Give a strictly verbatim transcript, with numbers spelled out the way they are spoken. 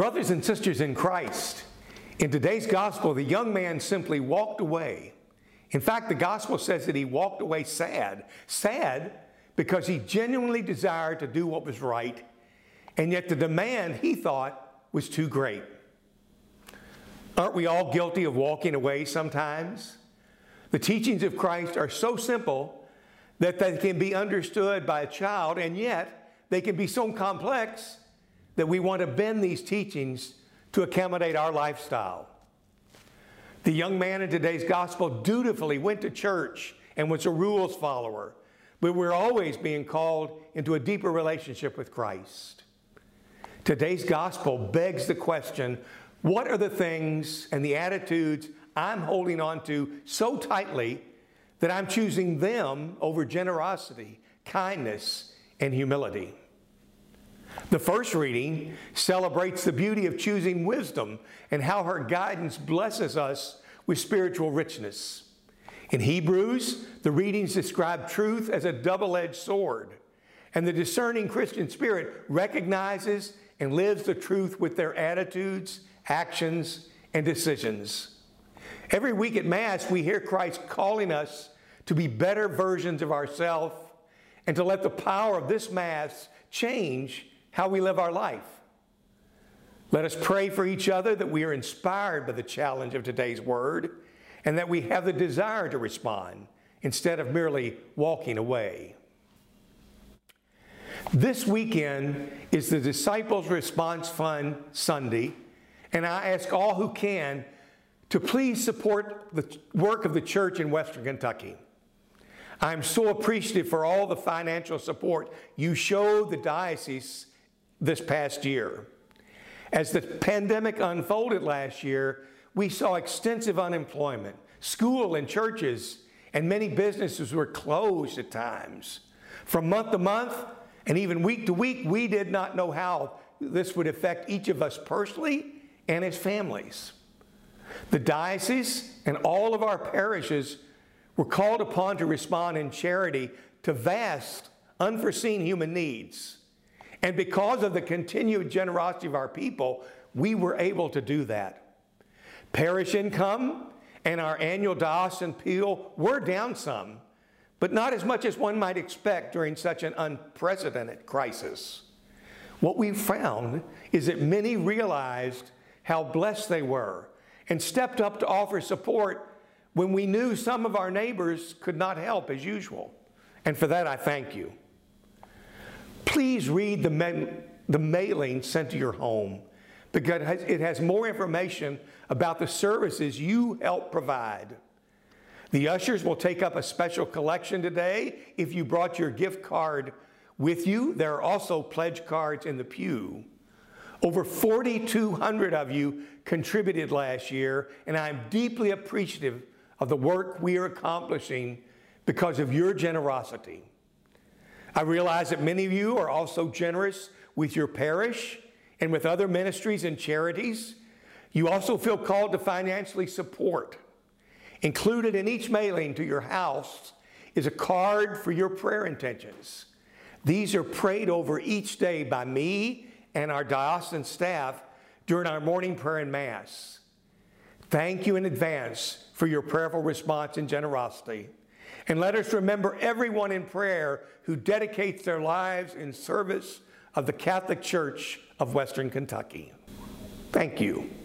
Brothers and sisters in Christ, in today's gospel, the young man simply walked away. In fact, the gospel says that he walked away sad. Sad because he genuinely desired to do what was right, and yet the demand, he thought, was too great. Aren't we all guilty of walking away sometimes? The teachings of Christ are so simple that they can be understood by a child, and yet they can be so complex that we want to bend these teachings to accommodate our lifestyle. The young man in today's gospel dutifully went to church and was a rules follower, but we're always being called into a deeper relationship with Christ. Today's gospel begs the question, what are the things and the attitudes I'm holding on to so tightly that I'm choosing them over generosity, kindness, and humility? The first reading celebrates the beauty of choosing wisdom and how her guidance blesses us with spiritual richness. In Hebrews, the readings describe truth as a double-edged sword, and the discerning Christian spirit recognizes and lives the truth with their attitudes, actions, and decisions. Every week at Mass, we hear Christ calling us to be better versions of ourselves and to let the power of this Mass change how we live our life. Let us pray for each other that we are inspired by the challenge of today's word and that we have the desire to respond instead of merely walking away. This weekend is the Disciples Response Fund Sunday, and I ask all who can to please support the work of the church in Western Kentucky. I'm so appreciative for all the financial support you showed the diocese this past year. As the pandemic unfolded last year, we saw extensive unemployment. School and churches and many businesses were closed at times. From month to month and even week to week, we did not know how this would affect each of us personally and as families. The diocese and all of our parishes were called upon to respond in charity to vast, unforeseen human needs. And because of the continued generosity of our people, we were able to do that. Parish income and our annual diocesan appeal were down some, but not as much as one might expect during such an unprecedented crisis. What we found is that many realized how blessed they were and stepped up to offer support when we knew some of our neighbors could not help as usual. And for that, I thank you. Please read the, ma the mailing sent to your home because it has more information about the services you help provide. The ushers will take up a special collection today. If you brought your gift card with you, there are also pledge cards in the pew. Over forty-two hundred of you contributed last year, and I'm deeply appreciative of the work we are accomplishing because of your generosity. I realize that many of you are also generous with your parish and with other ministries and charities. You also feel called to financially support. Included in each mailing to your house is a card for your prayer intentions. These are prayed over each day by me and our diocesan staff during our morning prayer and Mass. Thank you in advance for your prayerful response and generosity. And let us remember everyone in prayer who dedicates their lives in service of the Catholic Church of Western Kentucky. Thank you.